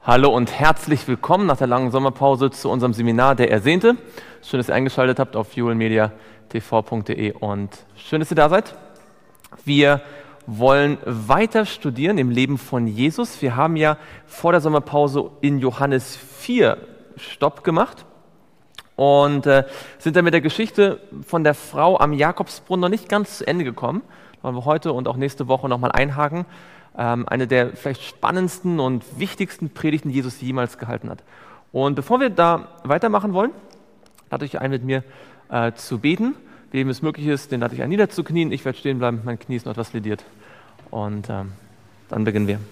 Hallo und herzlich willkommen nach der langen Sommerpause zu unserem Seminar Der Ersehnte. Schön, dass ihr eingeschaltet habt auf juelmediatv.de und schön, dass ihr da seid. Wir wollen weiter studieren im Leben von Jesus. Wir haben ja vor der Sommerpause in Johannes 4 Stopp gemacht und sind dann mit der Geschichte von der Frau am Jakobsbrunnen noch nicht ganz zu Ende gekommen. Da wollen wir heute und auch nächste Woche nochmal einhaken. Eine der vielleicht spannendsten und wichtigsten Predigten, die Jesus jemals gehalten hat. Und bevor wir da weitermachen wollen, lade ich ein, mit mir zu beten. Wem es möglich ist, den lade ich ein, niederzuknien. Ich werde stehen bleiben, mein Knie ist noch etwas lediert. Und dann beginnen wir.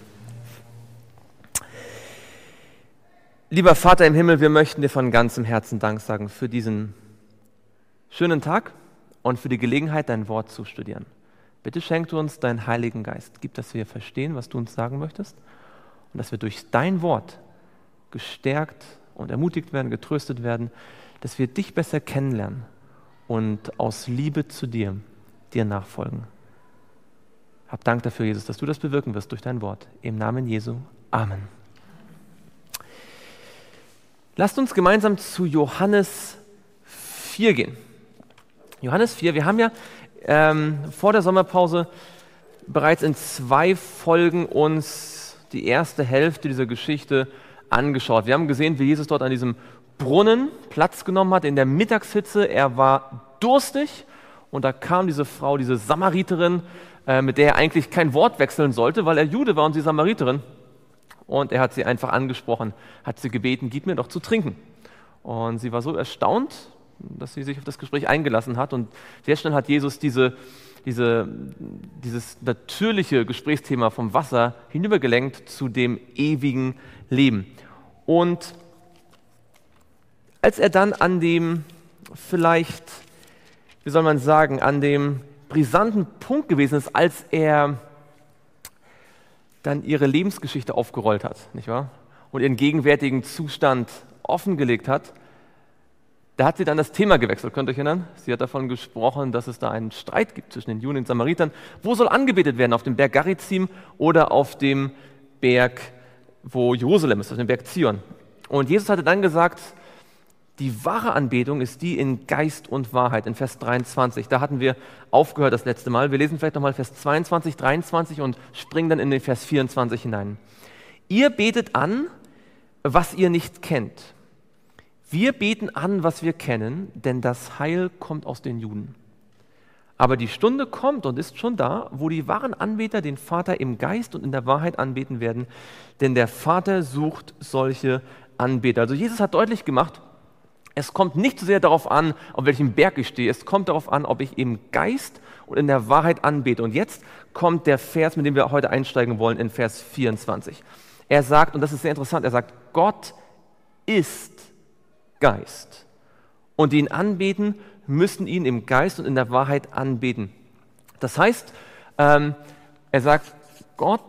Lieber Vater im Himmel, wir möchten dir von ganzem Herzen Dank sagen für diesen schönen Tag und für die Gelegenheit, dein Wort zu studieren. Bitte schenk du uns deinen Heiligen Geist. Gib, dass wir verstehen, was du uns sagen möchtest und dass wir durch dein Wort gestärkt und ermutigt werden, getröstet werden, dass wir dich besser kennenlernen und aus Liebe zu dir nachfolgen. Hab Dank dafür, Jesus, dass du das bewirken wirst durch dein Wort. Im Namen Jesu. Amen. Lasst uns gemeinsam zu Johannes 4 gehen. Johannes 4, wir haben ja vor der Sommerpause bereits in 2 Folgen uns die erste Hälfte dieser Geschichte angeschaut. Wir haben gesehen, wie Jesus dort an diesem Brunnen Platz genommen hat in der Mittagshitze. Er war durstig und da kam diese Frau, diese Samariterin, mit der er eigentlich kein Wort wechseln sollte, weil er Jude war und sie Samariterin. Und er hat sie einfach angesprochen, hat sie gebeten, gib mir doch zu trinken. Und sie war so erstaunt, dass sie sich auf das Gespräch eingelassen hat. Und sehr schnell hat Jesus dieses natürliche Gesprächsthema vom Wasser hinübergelenkt zu dem ewigen Leben. Und als er dann an dem vielleicht, wie soll man sagen, an dem brisanten Punkt gewesen ist, als er dann ihre Lebensgeschichte aufgerollt hat, nicht wahr? Und ihren gegenwärtigen Zustand offengelegt hat, da hat sie dann das Thema gewechselt, könnt ihr euch erinnern? Sie hat davon gesprochen, dass es da einen Streit gibt zwischen den Juden und den Samaritern. Wo soll angebetet werden? Auf dem Berg Garizim oder auf dem Berg, wo Jerusalem ist, auf dem Berg Zion? Und Jesus hatte dann gesagt, die wahre Anbetung ist die in Geist und Wahrheit, in Vers 23. Da hatten wir aufgehört das letzte Mal. Wir lesen vielleicht nochmal Vers 22, 23 und springen dann in den Vers 24 hinein. Ihr betet an, was ihr nicht kennt. Wir beten an, was wir kennen, denn das Heil kommt aus den Juden. Aber die Stunde kommt und ist schon da, wo die wahren Anbeter den Vater im Geist und in der Wahrheit anbeten werden, denn der Vater sucht solche Anbeter. Also Jesus hat deutlich gemacht, es kommt nicht so sehr darauf an, auf welchem Berg ich stehe, es kommt darauf an, ob ich im Geist und in der Wahrheit anbete. Und jetzt kommt der Vers, mit dem wir heute einsteigen wollen, in Vers 24. Er sagt, und das ist sehr interessant, er sagt, Gott ist Geist. Und die ihn anbeten, müssen ihn im Geist und in der Wahrheit anbeten. Das heißt, er sagt, Gott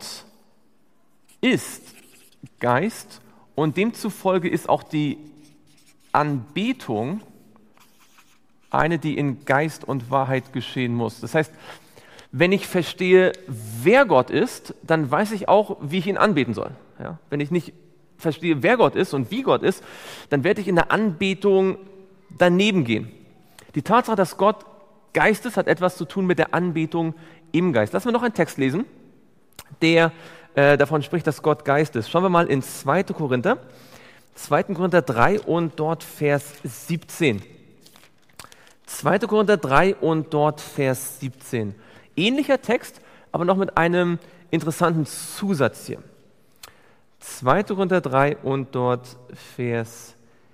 ist Geist und demzufolge ist auch die Anbetung eine, die in Geist und Wahrheit geschehen muss. Das heißt, wenn ich verstehe, wer Gott ist, dann weiß ich auch, wie ich ihn anbeten soll. Ja? Wenn ich nicht verstehe, wer Gott ist und wie Gott ist, dann werde ich in der Anbetung daneben gehen. Die Tatsache, dass Gott Geist ist, hat etwas zu tun mit der Anbetung im Geist. Lassen wir noch einen Text lesen, der davon spricht, dass Gott Geist ist. Schauen wir mal in 2. Korinther 3 und dort Vers 17. 2. Korinther 3 und dort Vers 17. Ähnlicher Text, aber noch mit einem interessanten Zusatz hier. 2. Korinther 3 und dort Vers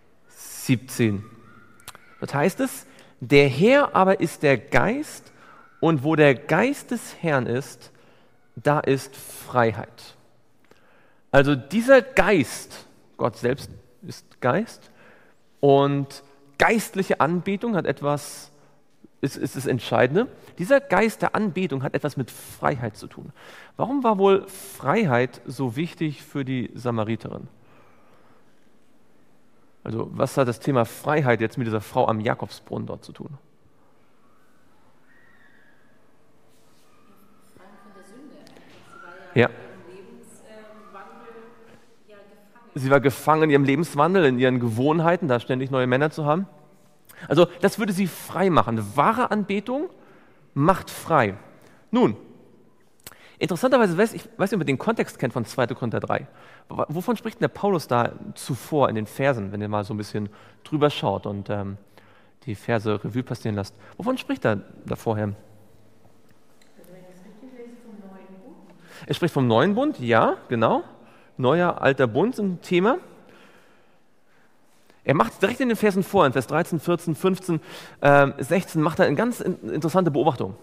17. Dort heißt es, der Herr aber ist der Geist und wo der Geist des Herrn ist, da ist Freiheit. Also dieser Geist, Gott selbst ist Geist und geistliche Anbetung hat etwas, ist das Entscheidende. Dieser Geist der Anbetung hat etwas mit Freiheit zu tun. Warum war wohl Freiheit so wichtig für die Samariterin? Also was hat das Thema Freiheit jetzt mit dieser Frau am Jakobsbrunnen dort zu tun? Ja. Lebenswandel gefangen. Sie war gefangen in ihrem Lebenswandel, in ihren Gewohnheiten, da ständig neue Männer zu haben. Also das würde sie frei machen. Wahre Anbetung macht frei. Nun, interessanterweise, ich weiß nicht, ob ihr den Kontext kennt von 2. Korinther 3. Wovon spricht denn der Paulus da zuvor in den Versen, wenn ihr mal so ein bisschen drüber schaut und die Verse Revue passieren lasst? Wovon spricht er da vorher? Er spricht vom neuen Bund, ja, genau. Neuer, alter Bund sind ein Thema. Er macht direkt in den Versen vor, in Vers 13, 14, 15, 16, macht er eine ganz interessante Beobachtung.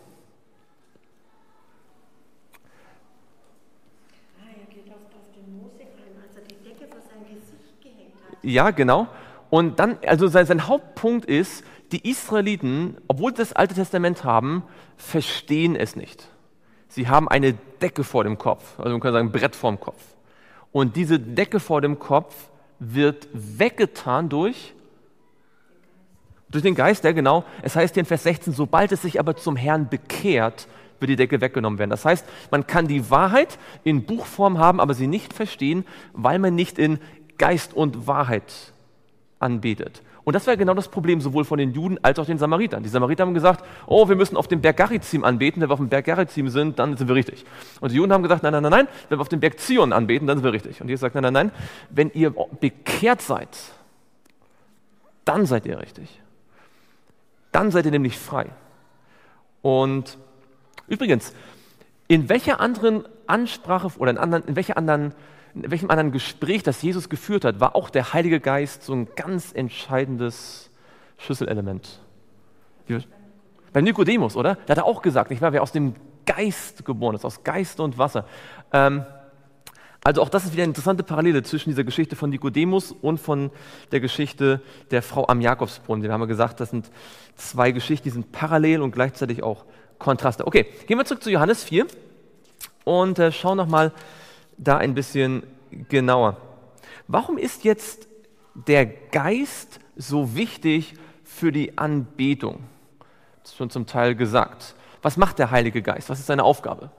Er geht auf den Mose ein, als er die Decke vor sein Gesicht gehängt hat. Ja, genau. Und dann, also sein Hauptpunkt ist, die Israeliten, obwohl sie das Alte Testament haben, verstehen es nicht. Sie haben eine Decke vor dem Kopf, also man kann sagen, ein Brett vor dem Kopf. Und diese Decke vor dem Kopf wird weggetan durch den Geist, ja genau. Es heißt hier in Vers 16, sobald es sich aber zum Herrn bekehrt, wird die Decke weggenommen werden. Das heißt, man kann die Wahrheit in Buchform haben, aber sie nicht verstehen, weil man nicht in Geist und Wahrheit anbetet. Und das wäre genau das Problem sowohl von den Juden als auch den Samaritern. Die Samariter haben gesagt, oh, wir müssen auf dem Berg Garizim anbeten, wenn wir auf dem Berg Garizim sind, dann sind wir richtig. Und die Juden haben gesagt, nein, nein, nein, nein, wenn wir auf dem Berg Zion anbeten, dann sind wir richtig. Und Jesus sagt, nein, nein, nein, wenn ihr bekehrt seid, dann seid ihr richtig. Dann seid ihr nämlich frei. Und übrigens, in welcher anderen Ansprache oder in welchem anderen Gespräch, das Jesus geführt hat, war auch der Heilige Geist so ein ganz entscheidendes Schlüsselelement? Bei Nikodemus, oder? Da hat er auch gesagt, nicht wahr? Wer aus dem Geist geboren ist, aus Geist und Wasser. Also auch das ist wieder eine interessante Parallele zwischen dieser Geschichte von Nikodemus und von der Geschichte der Frau am Jakobsbrunnen. Wir haben ja gesagt, das sind zwei Geschichten, die sind parallel und gleichzeitig auch Kontraste. Okay, gehen wir zurück zu Johannes 4 und schauen nochmal da ein bisschen genauer. Warum ist jetzt der Geist so wichtig für die Anbetung? Das ist schon zum Teil gesagt. Was macht der Heilige Geist? Was ist seine Aufgabe?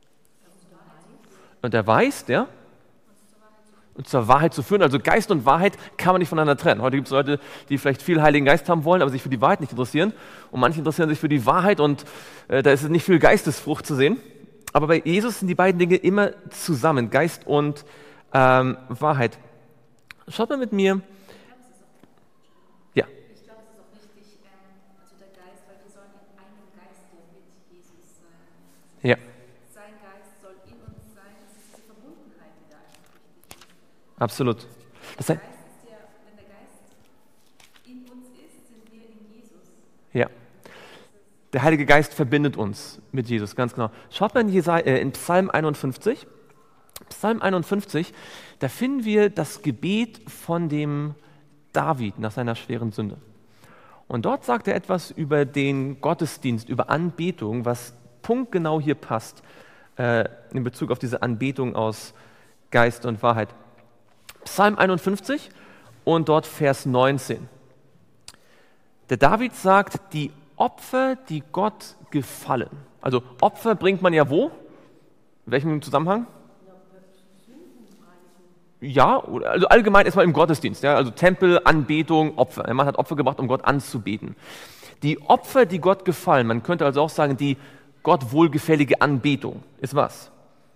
Und er weiß, uns zur Wahrheit zu führen. Also Geist und Wahrheit kann man nicht voneinander trennen. Heute gibt es Leute, die vielleicht viel Heiligen Geist haben wollen, aber sich für die Wahrheit nicht interessieren. Und manche interessieren sich für die Wahrheit und da ist nicht viel Geistesfrucht zu sehen. Aber bei Jesus sind die beiden Dinge immer zusammen, Geist und Wahrheit. Schaut mal mit mir. Ja. Ich glaube, es ist auch wichtig, also der Geist, weil wir sollen in einem Geist mit Jesus sein. Ja. Sein Geist soll in uns sein. Das ist die Verbundenheit, die da einfach wichtig ist. Absolut. Das heißt, Wenn der Geist in uns ist, sind wir in Jesus. ja. Der Heilige Geist verbindet uns mit Jesus, ganz genau. Schaut mal in Psalm 51. Psalm 51, da finden wir das Gebet von dem David nach seiner schweren Sünde. Und dort sagt er etwas über den Gottesdienst, über Anbetung, was punktgenau hier passt in Bezug auf diese Anbetung aus Geist und Wahrheit. Psalm 51 und dort Vers 19. Der David sagt, die Opfer, die Gott gefallen. Also Opfer bringt man ja wo? In welchem Zusammenhang? Ja, also allgemein erstmal im Gottesdienst. Ja, also Tempel, Anbetung, Opfer. Man hat Opfer gebracht, um Gott anzubeten. Die Opfer, die Gott gefallen, man könnte also auch sagen, die Gott wohlgefällige Anbetung ist was?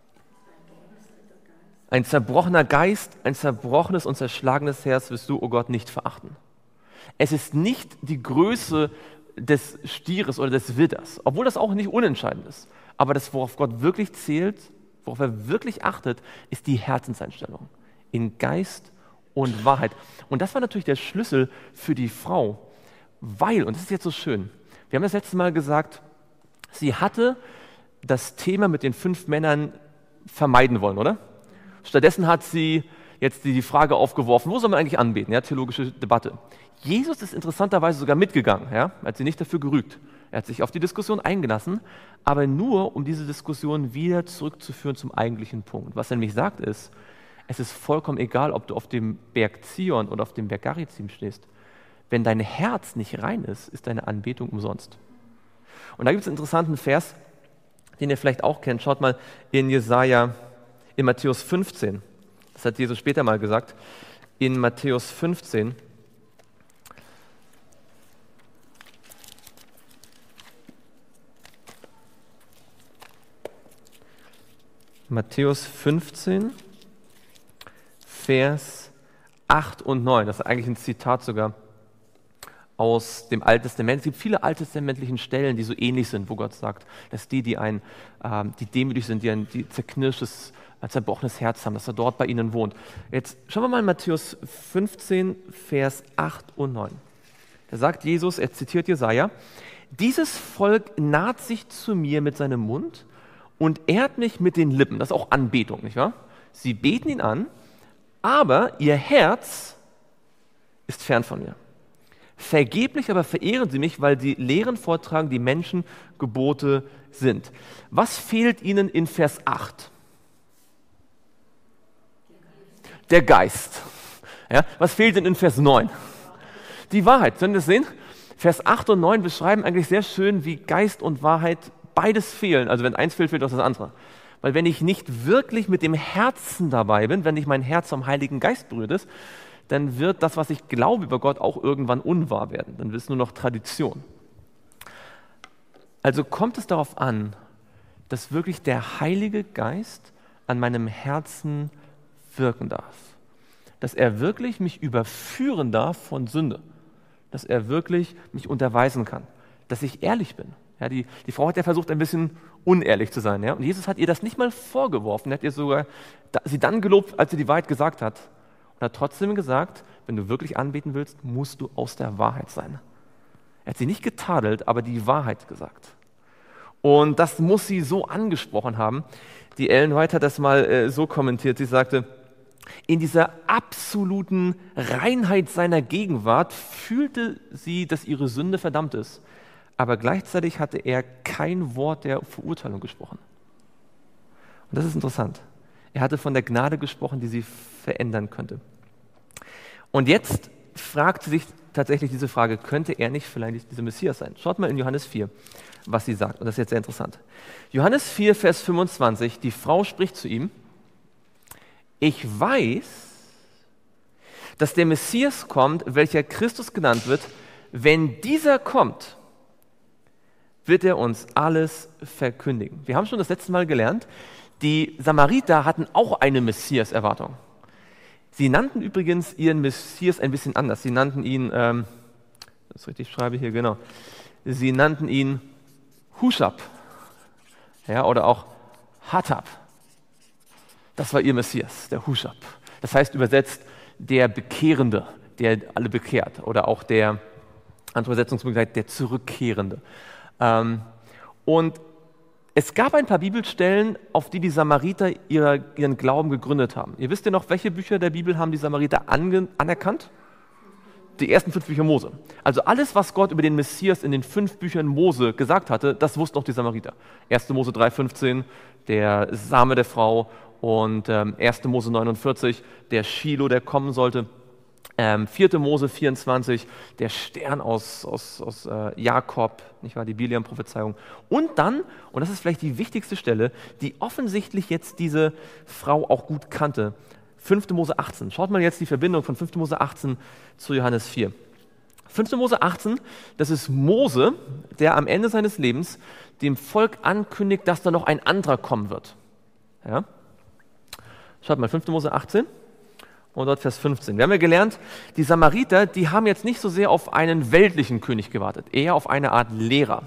Ein zerbrochener Geist, ein zerbrochenes und zerschlagenes Herz wirst du, o Gott, nicht verachten. Es ist nicht die Größe des Stieres oder des Widders, obwohl das auch nicht unentscheidend ist. Aber das, worauf Gott wirklich zählt, worauf er wirklich achtet, ist die Herzenseinstellung in Geist und Wahrheit. Und das war natürlich der Schlüssel für die Frau, weil, und das ist jetzt so schön, wir haben das letzte Mal gesagt, sie hatte das Thema mit den 5 Männern vermeiden wollen, oder? Stattdessen hat sie jetzt die Frage aufgeworfen, wo soll man eigentlich anbeten? Ja, theologische Debatte. Jesus ist interessanterweise sogar mitgegangen, ja, er hat sie nicht dafür gerügt. Er hat sich auf die Diskussion eingelassen, aber nur, um diese Diskussion wieder zurückzuführen zum eigentlichen Punkt. Was er nämlich sagt ist, es ist vollkommen egal, ob du auf dem Berg Zion oder auf dem Berg Garizim stehst. Wenn dein Herz nicht rein ist, ist deine Anbetung umsonst. Und da gibt es einen interessanten Vers, den ihr vielleicht auch kennt. Schaut mal in Jesaja, in Matthäus 15. Das hat Jesus später mal gesagt, in Matthäus 15. Matthäus 15, Vers 8 und 9. Das ist eigentlich ein Zitat sogar aus dem Alten Testament. Es gibt viele alttestamentlichen Stellen, die so ähnlich sind, wo Gott sagt, dass die demütig sind, die zerknirschtes, zerbrochenes Herz haben, dass er dort bei ihnen wohnt. Jetzt schauen wir mal in Matthäus 15, Vers 8 und 9. Da sagt Jesus, er zitiert Jesaja, dieses Volk naht sich zu mir mit seinem Mund und ehrt mich mit den Lippen. Das ist auch Anbetung, nicht wahr? Sie beten ihn an, aber ihr Herz ist fern von mir. Vergeblich aber verehren sie mich, weil sie Lehren vortragen, die Menschengebote sind. Was fehlt ihnen in Vers 8? Der Geist. Ja, was fehlt ihnen in Vers 9? Die Wahrheit. Sollen wir das sehen? Vers 8 und 9 beschreiben eigentlich sehr schön, wie Geist und Wahrheit beides fehlen. Also wenn eins fehlt, fehlt auch das andere. Weil wenn ich nicht wirklich mit dem Herzen dabei bin, wenn nicht mein Herz vom Heiligen Geist berührt ist, dann wird das, was ich glaube über Gott, auch irgendwann unwahr werden. Dann wird es nur noch Tradition. Also kommt es darauf an, dass wirklich der Heilige Geist an meinem Herzen wirken darf. Dass er wirklich mich überführen darf von Sünde. Dass er wirklich mich unterweisen kann. Dass ich ehrlich bin. Ja, die Frau hat ja versucht, ein bisschen unehrlich zu sein. Ja? Und Jesus hat ihr das nicht mal vorgeworfen. Er hat ihr sogar sie dann gelobt, als sie die Wahrheit gesagt hat. Und hat trotzdem gesagt, wenn du wirklich anbeten willst, musst du aus der Wahrheit sein. Er hat sie nicht getadelt, aber die Wahrheit gesagt. Und das muss sie so angesprochen haben. Die Ellen White hat das mal so kommentiert. Sie sagte, in dieser absoluten Reinheit seiner Gegenwart fühlte sie, dass ihre Sünde verdammt ist. Aber gleichzeitig hatte er kein Wort der Verurteilung gesprochen. Und das ist interessant. Er hatte von der Gnade gesprochen, die sie verändern könnte. Und jetzt fragt sie sich tatsächlich diese Frage, könnte er nicht vielleicht dieser Messias sein? Schaut mal in Johannes 4, was sie sagt. Und das ist jetzt sehr interessant. Johannes 4, Vers 25, die Frau spricht zu ihm, ich weiß, dass der Messias kommt, welcher Christus genannt wird. Wenn dieser kommt, wird er uns alles verkündigen. Wir haben schon das letzte Mal gelernt, die Samariter hatten auch eine Messias-Erwartung. Sie nannten übrigens ihren Messias ein bisschen anders. Sie nannten ihn, das richtig schreibe hier, genau. Sie nannten ihn Hushab, ja, oder auch Hatab. Das war ihr Messias, der Hushab. Das heißt übersetzt der Bekehrende, der alle bekehrt. Oder auch der, andere Übersetzungsmöglichkeit, der Zurückkehrende. Und es gab ein paar Bibelstellen, auf die Samariter ihren Glauben gegründet haben. Ihr wisst ja noch, welche Bücher der Bibel haben die Samariter anerkannt? Die ersten 5 Bücher Mose. Also alles, was Gott über den Messias in den 5 Büchern Mose gesagt hatte, das wussten auch die Samariter. 1. Mose 3,15, der Same der Frau und 1. Mose 49, der Shiloh, der kommen sollte. 4. Mose 24, der Stern aus Jakob, nicht wahr, die Biliam-Prophezeiung. Und dann, und das ist vielleicht die wichtigste Stelle, die offensichtlich jetzt diese Frau auch gut kannte, 5. Mose 18. Schaut mal jetzt die Verbindung von 5. Mose 18 zu Johannes 4. 5. Mose 18, das ist Mose, der am Ende seines Lebens dem Volk ankündigt, dass da noch ein anderer kommen wird. Ja? Schaut mal, 5. Mose 18. Und dort Vers 15. Wir haben ja gelernt, die Samariter, die haben jetzt nicht so sehr auf einen weltlichen König gewartet, eher auf eine Art Lehrer.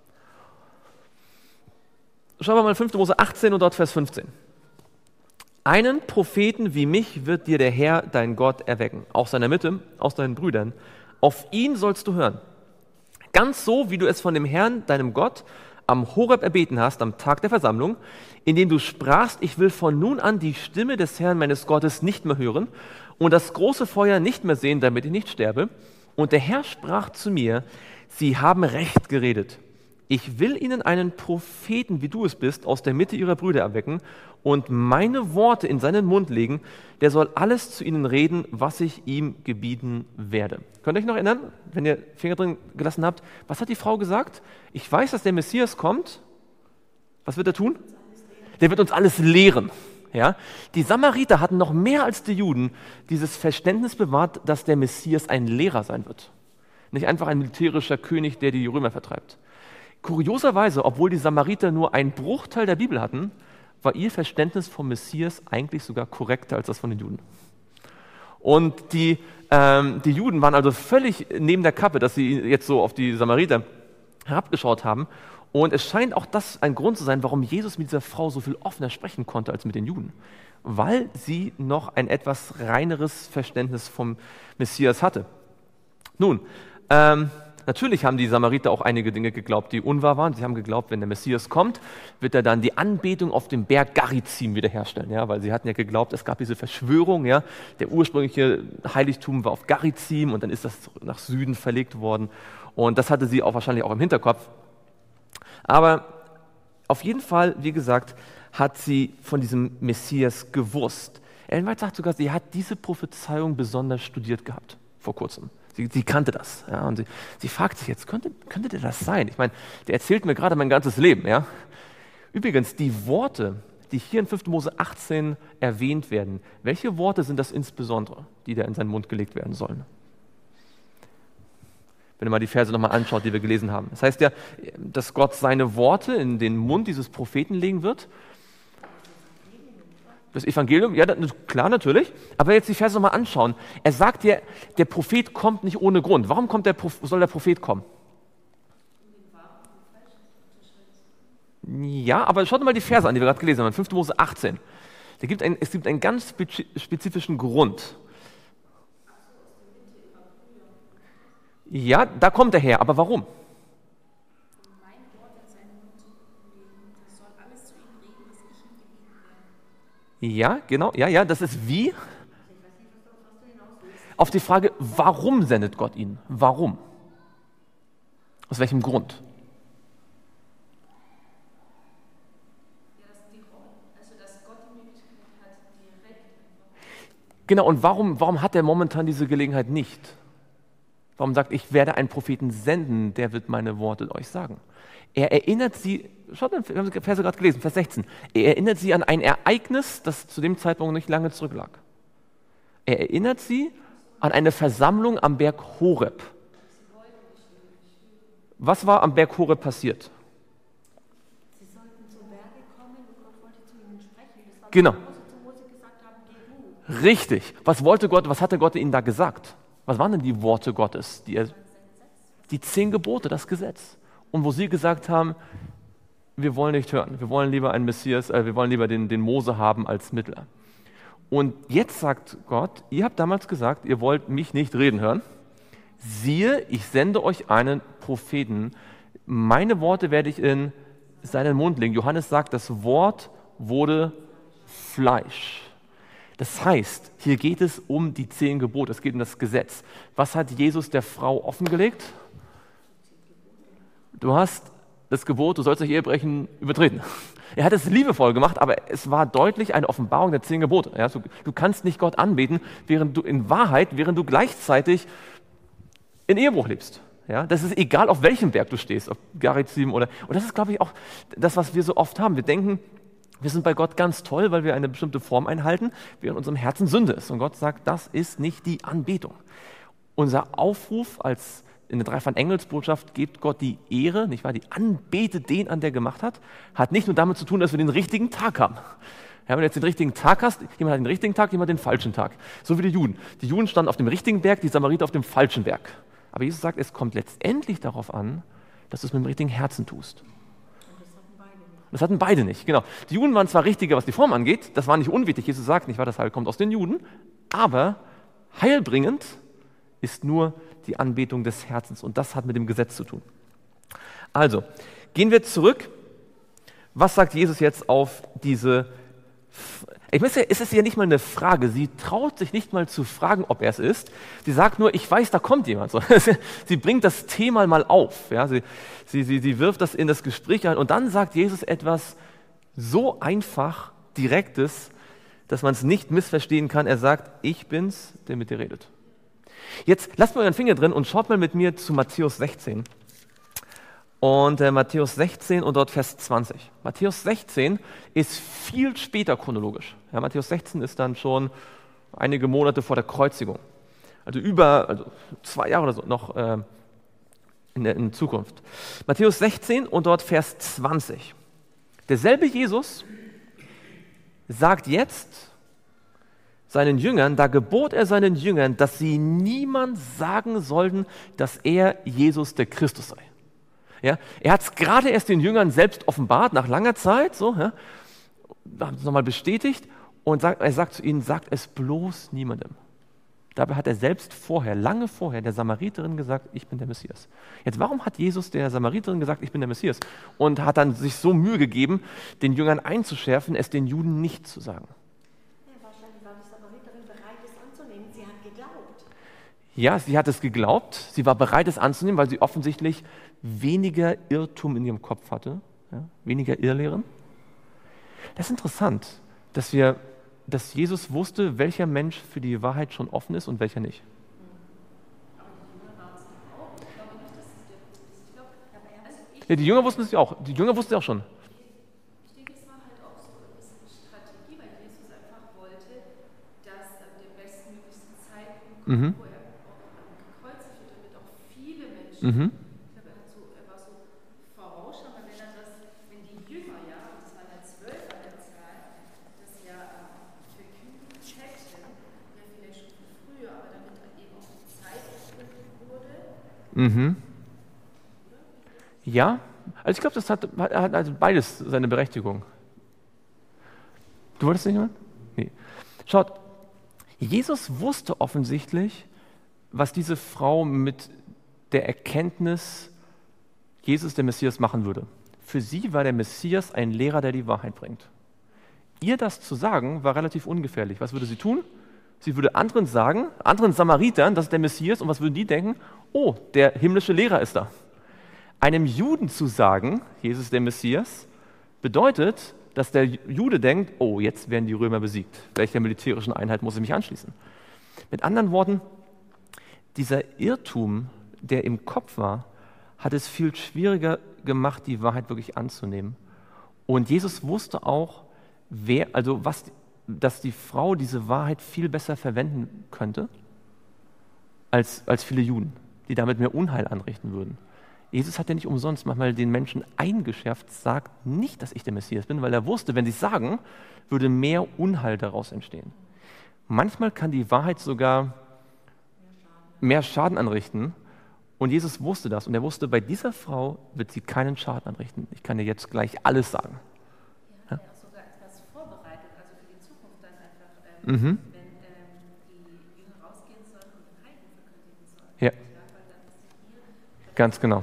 Schauen wir mal 5. Mose 18 und dort Vers 15. Einen Propheten wie mich wird dir der Herr, dein Gott, erwecken, aus seiner Mitte, aus deinen Brüdern. Auf ihn sollst du hören. Ganz so, wie du es von dem Herrn, deinem Gott, am Horeb erbeten hast, am Tag der Versammlung, indem du sprachst, ich will von nun an die Stimme des Herrn meines Gottes nicht mehr hören und das große Feuer nicht mehr sehen, damit ich nicht sterbe. Und der Herr sprach zu mir, sie haben recht geredet. Ich will ihnen einen Propheten, wie du es bist, aus der Mitte ihrer Brüder erwecken und meine Worte in seinen Mund legen, der soll alles zu ihnen reden, was ich ihm gebieten werde. Könnt ihr euch noch erinnern, wenn ihr Finger drin gelassen habt, was hat die Frau gesagt? Ich weiß, dass der Messias kommt. Was wird er tun? Der wird uns alles lehren. Ja? Die Samariter hatten noch mehr als die Juden dieses Verständnis bewahrt, dass der Messias ein Lehrer sein wird. Nicht einfach ein militärischer König, der die Römer vertreibt. Kurioserweise, obwohl die Samariter nur einen Bruchteil der Bibel hatten, war ihr Verständnis vom Messias eigentlich sogar korrekter als das von den Juden. Und die Juden waren also völlig neben der Kappe, dass sie jetzt so auf die Samariter herabgeschaut haben. Und es scheint auch das ein Grund zu sein, warum Jesus mit dieser Frau so viel offener sprechen konnte als mit den Juden. Weil sie noch ein etwas reineres Verständnis vom Messias hatte. Nun, natürlich haben die Samariter auch einige Dinge geglaubt, die unwahr waren. Sie haben geglaubt, wenn der Messias kommt, wird er dann die Anbetung auf dem Berg Garizim wiederherstellen. Ja? Weil sie hatten ja geglaubt, es gab diese Verschwörung. Ja? Der ursprüngliche Heiligtum war auf Garizim und dann ist das nach Süden verlegt worden. Und das hatte sie auch wahrscheinlich auch im Hinterkopf. Aber auf jeden Fall, wie gesagt, hat sie von diesem Messias gewusst. Ellen White sagt sogar, sie hat diese Prophezeiung besonders studiert gehabt, vor kurzem. Sie kannte das. Ja, und sie fragt sich jetzt, könnte der das sein? Ich meine, der erzählt mir gerade mein ganzes Leben. Ja? Übrigens, die Worte, die hier in 5. Mose 18 erwähnt werden, welche Worte sind das insbesondere, die da in seinen Mund gelegt werden sollen? Wenn ihr mal die Verse nochmal anschaut, die wir gelesen haben. Das heißt ja, dass Gott seine Worte in den Mund dieses Propheten legen wird. Das Evangelium, ja, klar, natürlich. Aber jetzt die Verse nochmal anschauen. Er sagt ja, der Prophet kommt nicht ohne Grund. Warum soll der Prophet kommen? Ja, aber schaut mal die Verse an, die wir gerade gelesen haben, 5. Mose 18. Es gibt einen ganz spezifischen Grund. Ja, da kommt er her, aber warum? Ja, genau, ja, das ist wie? Auf die Frage, warum sendet Gott ihn? Warum? Aus welchem Grund? Genau, und warum hat er momentan diese Gelegenheit nicht? Warum sagt, ich werde einen Propheten senden, der wird meine Worte euch sagen? Er erinnert sie, schaut, wir haben die Verse gerade gelesen, Vers 16. Er erinnert sie an ein Ereignis, das zu dem Zeitpunkt nicht lange zurücklag. Er erinnert sie an eine Versammlung am Berg Horeb. Was war am Berg Horeb passiert? Sie sollten zum Berge kommen und Gott wollte zu ihnen sprechen. Das war, genau. was zu Mose gesagt haben, geh du. Richtig. Was hatte Gott ihnen da gesagt? Was waren denn die Worte Gottes? Die 10 Gebote, das Gesetz. Und wo sie gesagt haben, wir wollen nicht hören, wir wollen lieber einen Messias, wir wollen lieber den Mose haben als Mittler. Und jetzt sagt Gott, ihr habt damals gesagt, ihr wollt mich nicht reden hören. Siehe, ich sende euch einen Propheten. Meine Worte werde ich in seinen Mund legen. Johannes sagt, das Wort wurde Fleisch. Das heißt, hier geht es um die 10 Gebote, es geht um das Gesetz. Was hat Jesus der Frau offengelegt? Du hast das Gebot, du sollst nicht Ehe brechen, übertreten. Er hat es liebevoll gemacht, aber es war deutlich eine Offenbarung der 10 Gebote. Ja, du kannst nicht Gott anbeten, während du gleichzeitig in Ehebruch lebst. Ja, das ist egal, auf welchem Berg du stehst, auf Garizim und das ist, glaube ich, auch das, was wir so oft haben. Wir denken, wir sind bei Gott ganz toll, weil wir eine bestimmte Form einhalten, während in unserem Herzen Sünde ist. Und Gott sagt, das ist nicht die Anbetung. Unser Aufruf in der dreifachen Engelsbotschaft, gebt Gott die Ehre, nicht wahr? Die anbetet den an, der gemacht hat nicht nur damit zu tun, dass wir den richtigen Tag haben. Ja, wenn du jetzt den richtigen Tag hast, jemand hat den richtigen Tag, jemand den falschen Tag. So wie die Juden. Die Juden standen auf dem richtigen Berg, die Samariter auf dem falschen Berg. Aber Jesus sagt, es kommt letztendlich darauf an, dass du es mit dem richtigen Herzen tust. Das hatten beide nicht, genau. Die Juden waren zwar richtiger, was die Form angeht, das war nicht unwichtig, Jesus sagt nicht, weil das Heil kommt aus den Juden, aber heilbringend ist nur die Anbetung des Herzens und das hat mit dem Gesetz zu tun. Also, gehen wir zurück. Was sagt Jesus jetzt auf diese... Es ist ja nicht mal eine Frage, sie traut sich nicht mal zu fragen, ob er es ist. Sie sagt nur, ich weiß, da kommt jemand. Sie bringt das Thema mal auf. Ja? Sie wirft das in das Gespräch ein und dann sagt Jesus etwas so einfach, Direktes, dass man es nicht missverstehen kann. Er sagt, ich bin's, der mit dir redet. Jetzt lasst mal euren Finger drin und schaut mal mit mir zu Matthäus 16. und Matthäus 16 und dort Vers 20. Matthäus 16 ist viel später chronologisch. Ja, Matthäus 16 ist dann schon einige Monate vor der Kreuzigung. Also 2 Jahre oder so noch in Zukunft. Matthäus 16 und dort Vers 20. Derselbe Jesus sagt jetzt seinen Jüngern, da gebot er seinen Jüngern, dass sie niemand sagen sollten, dass er Jesus der Christus sei. Ja, er hat es gerade erst den Jüngern selbst offenbart, nach langer Zeit, so, ja, haben es nochmal bestätigt und er sagt zu ihnen, sagt es bloß niemandem. Dabei hat er selbst lange vorher, der Samariterin gesagt, ich bin der Messias. Jetzt, warum hat Jesus der Samariterin gesagt, ich bin der Messias? Und hat dann sich so Mühe gegeben, den Jüngern einzuschärfen, es den Juden nicht zu sagen? Ja, wahrscheinlich war die Samariterin bereit, es anzunehmen. Sie hat geglaubt. Ja, sie hat es geglaubt. Sie war bereit, es anzunehmen, weil sie offensichtlich weniger Irrtum in ihrem Kopf hatte, ja, weniger Irrlehren. Das ist interessant, dass Jesus wusste, welcher Mensch für die Wahrheit schon offen ist und welcher nicht. Ja, die Jünger wussten es ja auch. Die Jünger wussten es auch schon. Ich denke, es war halt auch so ein bisschen Strategie, weil Jesus einfach wollte, dass der bestmöglichste Zeitpunkt kommt, wo er auch gekreuzigt wird, damit auch viele Menschen. Ich glaube, er war so vorausschauend, weil wenn die Jünger, ja, und das waren ja 12 an der Zahl, das ja verkündigt hätten, ja vielleicht schon früher, aber damit eben auch die Zeit gefunden wurde. Ja, also ich glaube, das hat also beides seine Berechtigung. Du wolltest nicht hören? Nee. Schaut, Jesus wusste offensichtlich, was diese Frau mit der Erkenntnis Jesus der Messias machen würde. Für sie war der Messias ein Lehrer, der die Wahrheit bringt. Ihr das zu sagen, war relativ ungefährlich. Was würde sie tun? Sie würde anderen sagen, anderen Samaritern, das ist der Messias, und was würden die denken? Oh, der himmlische Lehrer ist da. Einem Juden zu sagen, Jesus ist der Messias, bedeutet, dass der Jude denkt, oh, jetzt werden die Römer besiegt. Welcher militärischen Einheit muss ich mich anschließen? Mit anderen Worten, dieser Irrtum, der im Kopf war, hat es viel schwieriger gemacht, die Wahrheit wirklich anzunehmen. Und Jesus wusste auch, dass die Frau diese Wahrheit viel besser verwenden könnte, als viele Juden, die damit mehr Unheil anrichten würden. Jesus hat ja nicht umsonst manchmal den Menschen eingeschärft, sagt nicht, dass ich der Messias bin, weil er wusste, wenn sie es sagen, würde mehr Unheil daraus entstehen. Manchmal kann die Wahrheit sogar mehr Schaden anrichten und Jesus wusste das und er wusste, bei dieser Frau wird sie keinen Schaden anrichten. Ich kann dir jetzt gleich alles sagen. Ja, hat er auch sogar etwas vorbereitet, also für die Zukunft dann einfach, wenn die Jünger rausgehen sollen und den Heiden verkündigen sollen. Ja. Weil dann ist hier Ganz genau.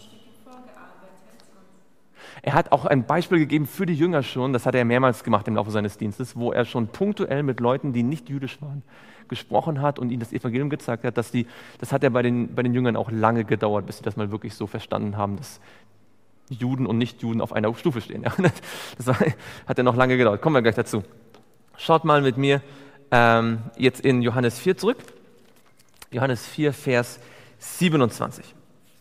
Er hat auch ein Beispiel gegeben für die Jünger schon, das hat er mehrmals gemacht im Laufe seines Dienstes, wo er schon punktuell mit Leuten, die nicht jüdisch waren, gesprochen hat und ihnen das Evangelium gezeigt hat. Das hat er bei den Jüngern auch lange gedauert, bis sie das mal wirklich so verstanden haben, dass Juden und Nichtjuden auf einer Stufe stehen. Hat er noch lange gedauert. Kommen wir gleich dazu. Schaut mal mit mir jetzt in Johannes 4 zurück. Johannes 4, Vers 27.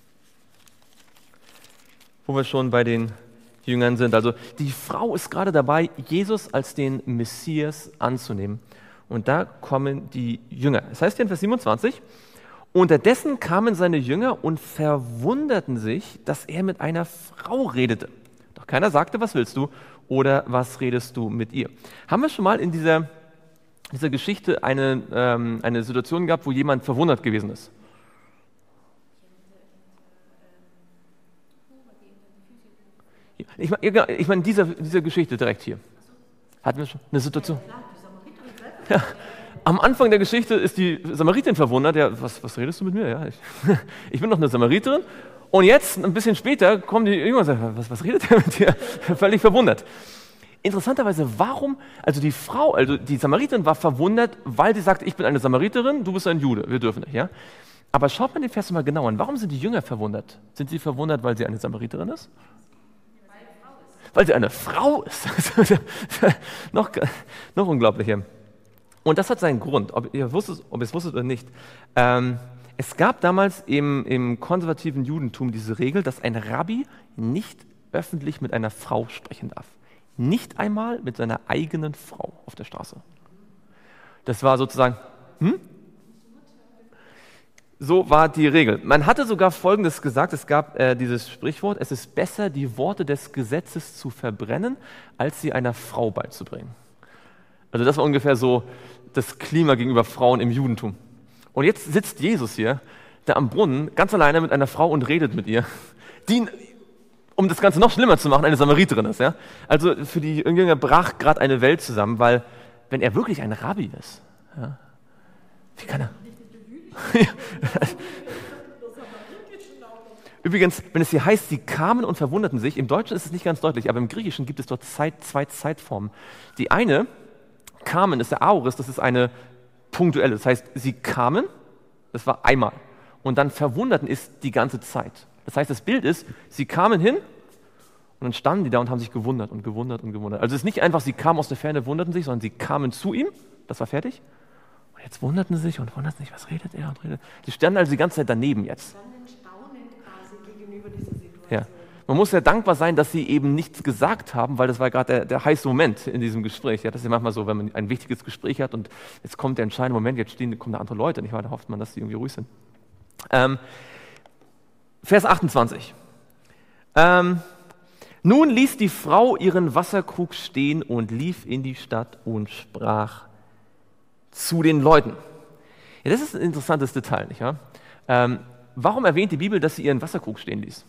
Wo wir schon bei den Jüngern sind. Also die Frau ist gerade dabei, Jesus als den Messias anzunehmen. Und da kommen die Jünger. Das heißt hier in Vers 27, unterdessen kamen seine Jünger und verwunderten sich, dass er mit einer Frau redete. Doch keiner sagte, was willst du oder was redest du mit ihr? Haben wir schon mal in dieser Geschichte eine Situation gehabt, wo jemand verwundert gewesen ist? Ich meine diese Geschichte direkt hier. Hatten wir schon eine Situation? Ja. Am Anfang der Geschichte ist die Samariterin verwundert. Ja, was redest du mit mir? Ja, ich bin doch eine Samariterin. Und jetzt, ein bisschen später, kommen die Jünger und sagen, was redet er mit dir? Völlig verwundert. Interessanterweise, die Samariterin war verwundert, weil sie sagte, ich bin eine Samariterin, du bist ein Jude, wir dürfen nicht. Ja? Aber schaut mal den Vers mal genau an. Warum sind die Jünger verwundert? Sind sie verwundert, weil sie eine Samariterin ist? Weil sie eine Frau ist. noch unglaublicher. Und das hat seinen Grund, ob ihr es wusstet oder nicht. Es gab damals im konservativen Judentum diese Regel, dass ein Rabbi nicht öffentlich mit einer Frau sprechen darf. Nicht einmal mit seiner eigenen Frau auf der Straße. Das war sozusagen, so war die Regel. Man hatte sogar Folgendes gesagt, es gab dieses Sprichwort, es ist besser, die Worte des Gesetzes zu verbrennen, als sie einer Frau beizubringen. Also das war ungefähr so das Klima gegenüber Frauen im Judentum. Und jetzt sitzt Jesus hier, da am Brunnen, ganz alleine mit einer Frau und redet mit ihr, die, um das Ganze noch schlimmer zu machen, eine Samariterin ist. Ja? Also für die Jünger brach gerade eine Welt zusammen, weil wenn er wirklich ein Rabbi ist, ja, wie kann er? Übrigens, wenn es hier heißt, sie kamen und verwunderten sich, im Deutschen ist es nicht ganz deutlich, aber im Griechischen gibt es dort zwei Zeitformen. Die eine, kamen, ist der Aorist, das ist eine punktuelle, das heißt, sie kamen, das war einmal, und dann verwunderten ist die ganze Zeit. Das heißt, das Bild ist, sie kamen hin und dann standen die da und haben sich gewundert und gewundert und gewundert. Also es ist nicht einfach, sie kamen aus der Ferne, wunderten sich, sondern sie kamen zu ihm, das war fertig. Und jetzt wunderten sie sich und wunderten sich, was redet er und redet. Die standen also die ganze Zeit daneben jetzt. Dann staunend quasi gegenüber dieser Situation. Ja. Man muss ja dankbar sein, dass sie eben nichts gesagt haben, weil das war gerade der heiße Moment in diesem Gespräch. Ja, das ist ja manchmal so, wenn man ein wichtiges Gespräch hat und jetzt kommt der entscheidende Moment, kommen da andere Leute, nicht wahr? Da hofft man, dass sie irgendwie ruhig sind. Vers 28. Nun ließ die Frau ihren Wasserkrug stehen und lief in die Stadt und sprach zu den Leuten. Ja, das ist ein interessantes Detail, nicht wahr? Warum erwähnt die Bibel, dass sie ihren Wasserkrug stehen ließ?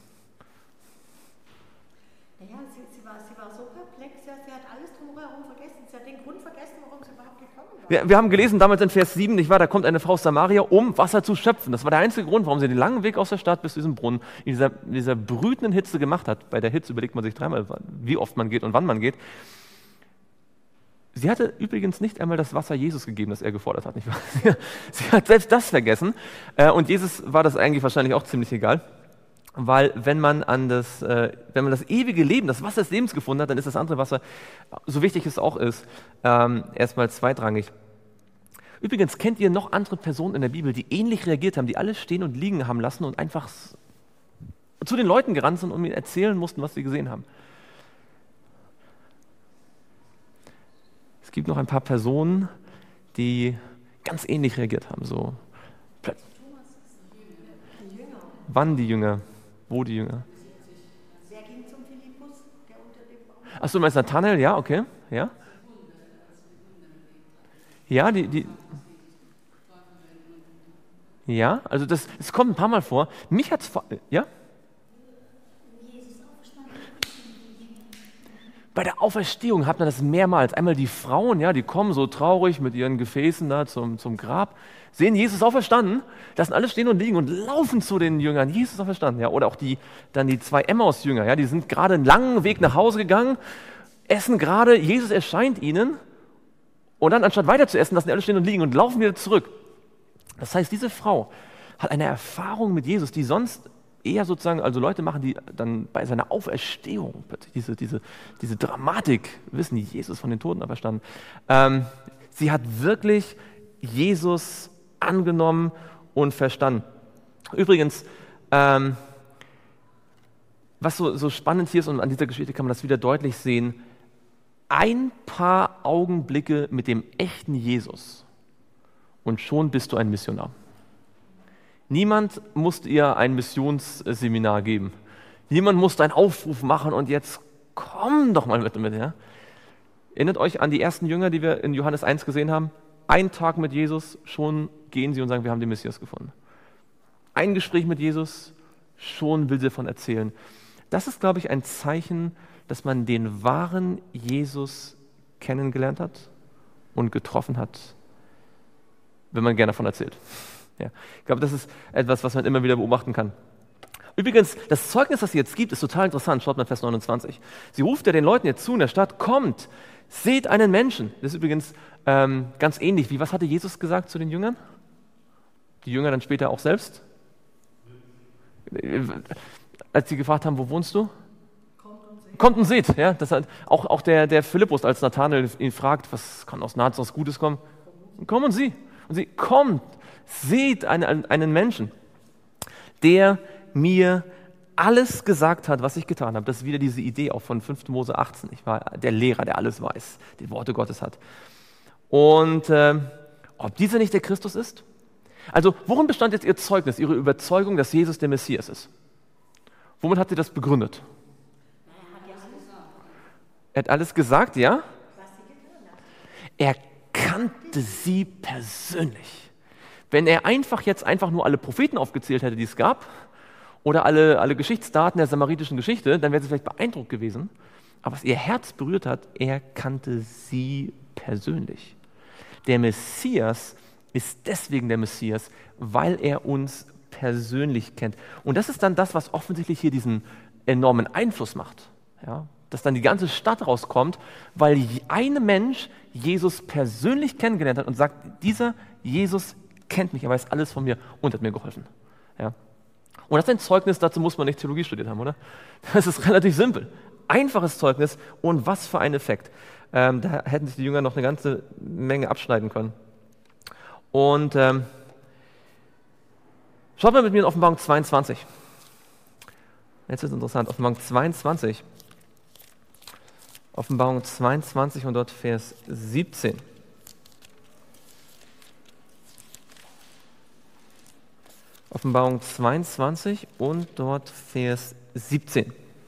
Naja, sie war so perplex, ja, sie hat alles drumherum vergessen. Sie hat den Grund vergessen, warum sie überhaupt gekommen war. Wir haben gelesen damals in Vers 7, nicht wahr? Da kommt eine Frau aus Samaria, um Wasser zu schöpfen. Das war der einzige Grund, warum sie den langen Weg aus der Stadt bis zu diesem Brunnen in dieser brütenden Hitze gemacht hat. Bei der Hitze überlegt man sich dreimal, wie oft man geht und wann man geht. Sie hatte übrigens nicht einmal das Wasser Jesus gegeben, das er gefordert hat. Nicht wahr? Sie hat selbst das vergessen. Und Jesus war das eigentlich wahrscheinlich auch ziemlich egal. Weil wenn man das ewige Leben, das Wasser des Lebens gefunden hat, dann ist das andere Wasser, so wichtig es auch ist, erstmal zweitrangig. Übrigens, kennt ihr noch andere Personen in der Bibel, die ähnlich reagiert haben, die alles stehen und liegen haben lassen und einfach zu den Leuten gerannt sind und ihnen erzählen mussten, was sie gesehen haben? Es gibt noch ein paar Personen, die ganz ähnlich reagiert haben. So. Wann die Jünger? Wo die Jünger? Wer ging zum Philippus, der unter dem Baum? Achso, du meinst Nathanael? Ja, okay. Ja, ja ja, also es kommt ein paar Mal vor. Mich hat es ja? Bei der Auferstehung hat man das mehrmals. Einmal die Frauen, ja, die kommen so traurig mit ihren Gefäßen da zum Grab, sehen Jesus auferstanden, lassen alles stehen und liegen und laufen zu den Jüngern. Jesus auferstanden, ja. Oder auch dann die 2 Emmaus-Jünger, ja, die sind gerade einen langen Weg nach Hause gegangen, essen gerade, Jesus erscheint ihnen und dann anstatt weiter zu essen, lassen die alles stehen und liegen und laufen wieder zurück. Das heißt, diese Frau hat eine Erfahrung mit Jesus, die sonst eher sozusagen, also Leute machen, die dann bei seiner Auferstehung diese Dramatik wissen, Jesus von den Toten auferstanden. Sie hat wirklich Jesus angenommen und verstanden. Übrigens, was so spannend hier ist, und an dieser Geschichte kann man das wieder deutlich sehen, ein paar Augenblicke mit dem echten Jesus und schon bist du ein Missionar. Niemand musste ihr ein Missionsseminar geben. Niemand musste einen Aufruf machen und jetzt komm doch mal mit. Ja? Erinnert euch an die ersten Jünger, die wir in Johannes 1 gesehen haben? Ein Tag mit Jesus, schon gehen sie und sagen, wir haben den Messias gefunden. Ein Gespräch mit Jesus, schon will sie davon erzählen. Das ist, glaube ich, ein Zeichen, dass man den wahren Jesus kennengelernt hat und getroffen hat, wenn man gerne davon erzählt. Ja, ich glaube, das ist etwas, was man immer wieder beobachten kann. Übrigens, das Zeugnis, das sie jetzt gibt, ist total interessant. Schaut mal Vers 29. Sie ruft ja den Leuten jetzt zu in der Stadt, kommt, seht einen Menschen. Das ist übrigens ganz ähnlich wie, was hatte Jesus gesagt zu den Jüngern? Die Jünger dann später auch selbst? Als sie gefragt haben, wo wohnst du? Kommt und seht. Ja, das hat auch der Philippus, als Nathanael ihn fragt, was kann aus Nazareth Gutes kommen? Komm und sieh. Und sie kommt. seht einen Menschen, der mir alles gesagt hat, was ich getan habe. Das ist wieder diese Idee auch von 5. Mose 18. Ich war der Lehrer, der alles weiß, die Worte Gottes hat. Und ob dieser nicht der Christus ist? Also worin bestand jetzt ihr Zeugnis, ihre Überzeugung, dass Jesus der Messias ist? Womit hat sie das begründet? Er hat alles gesagt, ja? Er kannte sie persönlich. Wenn er einfach nur alle Propheten aufgezählt hätte, die es gab, oder alle Geschichtsdaten der samaritischen Geschichte, dann wäre sie vielleicht beeindruckt gewesen. Aber was ihr Herz berührt hat, er kannte sie persönlich. Der Messias ist deswegen der Messias, weil er uns persönlich kennt. Und das ist dann das, was offensichtlich hier diesen enormen Einfluss macht. Ja? Dass dann die ganze Stadt rauskommt, weil ein Mensch Jesus persönlich kennengelernt hat und sagt, dieser Jesus kennt mich, er weiß alles von mir und hat mir geholfen. Ja? Und das ist ein Zeugnis, dazu muss man nicht Theologie studiert haben, oder? Das ist relativ simpel. Einfaches Zeugnis und was für ein Effekt. Da hätten sich die Jünger noch eine ganze Menge abschneiden können. Und schaut mal mit mir in Offenbarung 22. Jetzt ist es interessant, Offenbarung 22. Offenbarung 22 und dort Vers 17. Offenbarung 22 und dort Vers 17.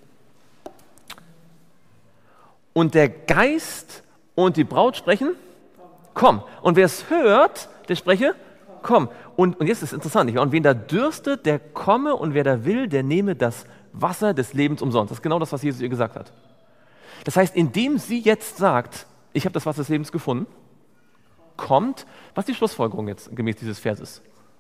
Und der Geist und die Braut sprechen, komm. Und wer es hört, der spreche, komm. Und jetzt ist es interessant, nicht wahr? Und wen da dürstet, der komme, und wer da will, der nehme das Wasser des Lebens umsonst. Das ist genau das, was Jesus ihr gesagt hat. Das heißt, indem sie jetzt sagt, ich habe das Wasser des Lebens gefunden, kommt, was ist die Schlussfolgerung jetzt gemäß dieses Verses?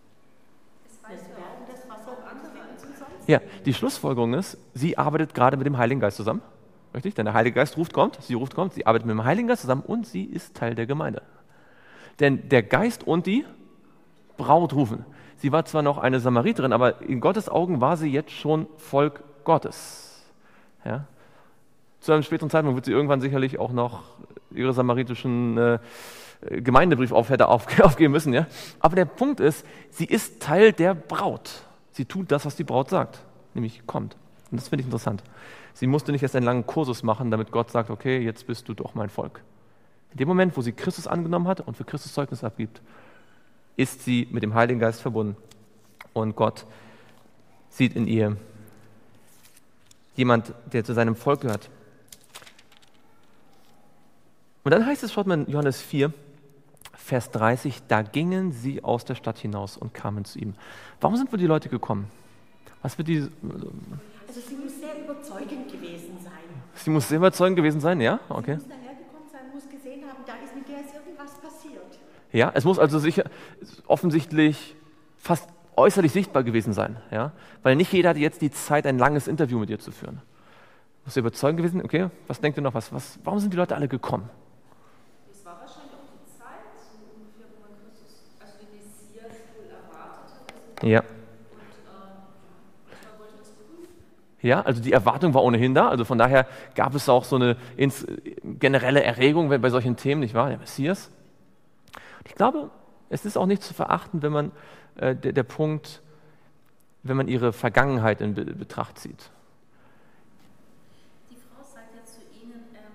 Ja, die Schlussfolgerung ist, sie arbeitet gerade mit dem Heiligen Geist zusammen. Richtig? Denn der Heilige Geist kommt, sie arbeitet mit dem Heiligen Geist zusammen und sie ist Teil der Gemeinde. Denn der Geist und die Braut rufen. Sie war zwar noch eine Samariterin, aber in Gottes Augen war sie jetzt schon Volk Gottes. Ja? Zu einem späteren Zeitpunkt wird sie irgendwann sicherlich auch noch ihre samaritischen Gemeindebrief aufgeben müssen. Ja? Aber der Punkt ist, sie ist Teil der Braut. Sie tut das, was die Braut sagt, nämlich kommt. Und das finde ich interessant. Sie musste nicht erst einen langen Kursus machen, damit Gott sagt, okay, jetzt bist du doch mein Volk. In dem Moment, wo sie Christus angenommen hat und für Christus Zeugnis abgibt, ist sie mit dem Heiligen Geist verbunden. Und Gott sieht in ihr jemand, der zu seinem Volk gehört. Und dann heißt es, schaut mal in Johannes 4, Vers 30, da gingen sie aus der Stadt hinaus und kamen zu ihm. Warum sind wohl die Leute gekommen? Was wird die... Also sie muss sehr überzeugend gewesen sein. Sie muss sehr überzeugend gewesen sein, ja? Okay. Sie muss dahergekommen sein, muss gesehen haben, da ist mit der ist irgendwas passiert. Ja, es muss also sicher offensichtlich fast äußerlich sichtbar gewesen sein, ja? Weil nicht jeder hatte jetzt die Zeit, ein langes Interview mit ihr zu führen. Muss sie überzeugend gewesen? Okay, was denkt ihr noch? Warum sind die Leute alle gekommen? Es war wahrscheinlich auch die Zeit, so ungefähr, wo man Christus, also den Messias wohl erwartet hat. Ja. Man wollte das prüfen. Ja, also die Erwartung war ohnehin da, also von daher gab es auch so eine generelle Erregung bei solchen Themen, nicht wahr? Der Messias. Ich glaube, es ist auch nicht zu verachten, wenn man der Punkt, wenn man ihre Vergangenheit in Betracht zieht. Die Frau sagt ja zu ihnen, er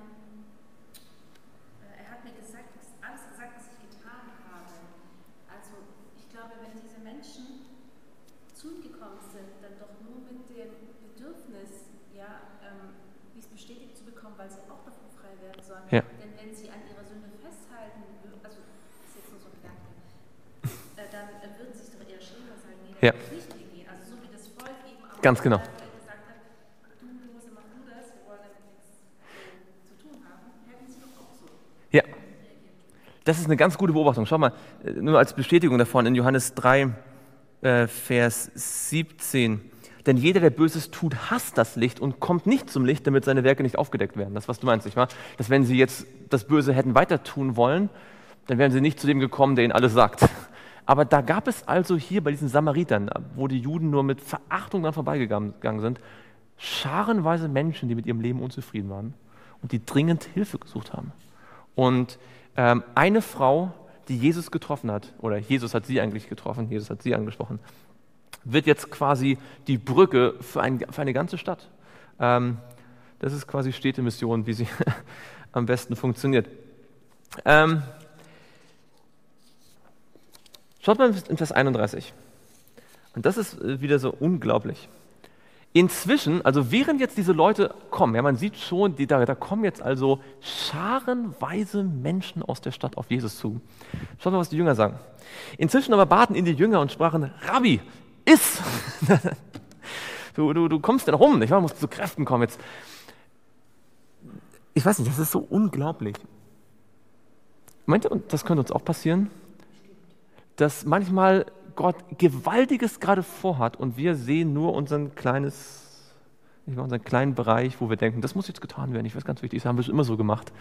hat mir alles gesagt, was ich getan habe. Also ich glaube, wenn diese Menschen zu ihm gekommen sind, dann doch nur mit dem Bedürfnis, wie es bestätigt zu bekommen, weil sie auch davon frei werden sollen. Ja. Denn wenn sie an ihrer Sünde festhalten, also das ist jetzt nur so ein Gedanke, dann würden sie sich doch eher schämen und sagen, nee, Ja. das will ich nicht hingehen. Also so wie das Volk eben am Ganz genau. gesagt hat, du Mose, mach du das, wir wollen damit nichts zu tun haben, hätten sie doch auch so. Ja, das ist eine ganz gute Beobachtung. Schau mal, nur als Bestätigung davon in Johannes 3, Vers 17. Denn jeder, der Böses tut, hasst das Licht und kommt nicht zum Licht, damit seine Werke nicht aufgedeckt werden. Das, was du meinst, nicht wahr? Dass wenn sie jetzt das Böse hätten weiter tun wollen, dann wären sie nicht zu dem gekommen, der ihnen alles sagt. Aber da gab es also hier bei diesen Samaritern, wo die Juden nur mit Verachtung dann vorbeigegangen sind, scharenweise Menschen, die mit ihrem Leben unzufrieden waren und die dringend Hilfe gesucht haben. Und eine Frau, die Jesus getroffen hat, oder Jesus hat sie eigentlich getroffen, Jesus hat sie angesprochen, wird jetzt quasi die Brücke für eine ganze Stadt. Das ist quasi Städtemission, wie sie am besten funktioniert. Schaut mal in Vers 31. Und das ist wieder so unglaublich. Inzwischen, also während jetzt diese Leute kommen, ja, man sieht schon, da kommen jetzt also scharenweise Menschen aus der Stadt auf Jesus zu. Schaut mal, was die Jünger sagen. Inzwischen aber baten ihn die Jünger und sprachen, Rabbi, iss! Du kommst denn rum, nicht wahr? Du musst zu Kräften kommen jetzt. Ich weiß nicht, das ist so unglaublich. Meint ihr, das könnte uns auch passieren? Dass manchmal Gott Gewaltiges gerade vorhat und wir sehen nur unseren kleinen Bereich, wo wir denken, das muss jetzt getan werden, ich weiß ganz wichtig, das haben wir schon immer so gemacht.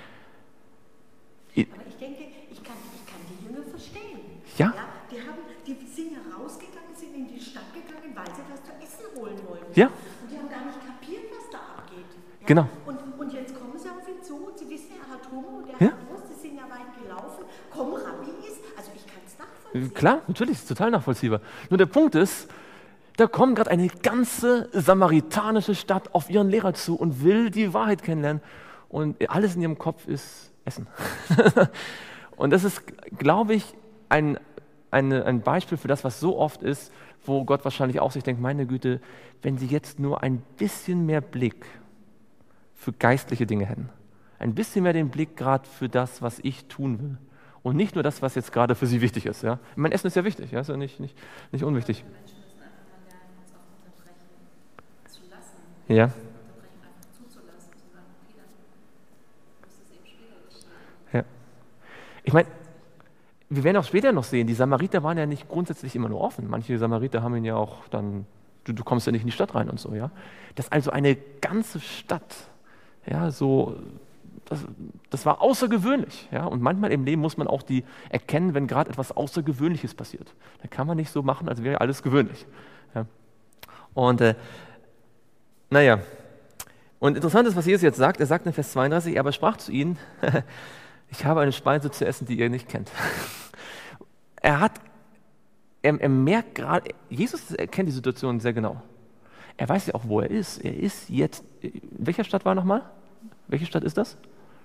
Aber ich denke, ich kann die Jünger verstehen. Ja? Die sind ja rausgegangen, sind in die Stadt gegangen, weil sie was zu essen holen wollten. Ja. Und die haben gar nicht kapiert, was da abgeht. Ja? Genau. Und jetzt kommen sie auf ihn zu und sie wissen, er hat Hunger und er Ja. hat Durst, sie sind ja weit gelaufen. Komm, Rabbi, iss. Also ich kann es nachvollziehen. Klar, natürlich, ist total nachvollziehbar. Nur der Punkt ist, da kommt gerade eine ganze samaritanische Stadt auf ihren Lehrer zu und will die Wahrheit kennenlernen. Und alles in ihrem Kopf ist Essen. Und das ist, glaube ich, ein Beispiel für das, was so oft ist, wo Gott wahrscheinlich auch sich denkt, meine Güte, wenn sie jetzt nur ein bisschen mehr Blick für geistliche Dinge hätten. Ein bisschen mehr den Blick gerade für das, was ich tun will. Und nicht nur das, was jetzt gerade für sie wichtig ist. Ja? Mein Essen ist ja wichtig, ja? Ist ja nicht unwichtig. Menschen müssen einfach mal lernen, uns auch unterbrechen zu lassen. Ja. Unterbrechen einfach zuzulassen, zu sagen, okay, dann muss es eben später geschehen. Ja. Ich meine, wir werden auch später noch sehen, die Samariter waren ja nicht grundsätzlich immer nur offen. Manche Samariter haben ihn ja auch dann, du kommst ja nicht in die Stadt rein und so, ja. Dass also eine ganze Stadt, ja, so, das war außergewöhnlich, ja. Und manchmal im Leben muss man auch erkennen, wenn gerade etwas Außergewöhnliches passiert. Da kann man nicht so machen, als wäre alles gewöhnlich. Ja. Und naja, und interessant ist, was Jesus jetzt sagt. Er sagt in Vers 32, aber sprach zu ihnen, ich habe eine Speise zu essen, die ihr nicht kennt. Er merkt gerade, Jesus erkennt die Situation sehr genau. Er weiß ja auch, wo er ist. Er ist jetzt, in welcher Stadt war er nochmal? Welche Stadt ist das?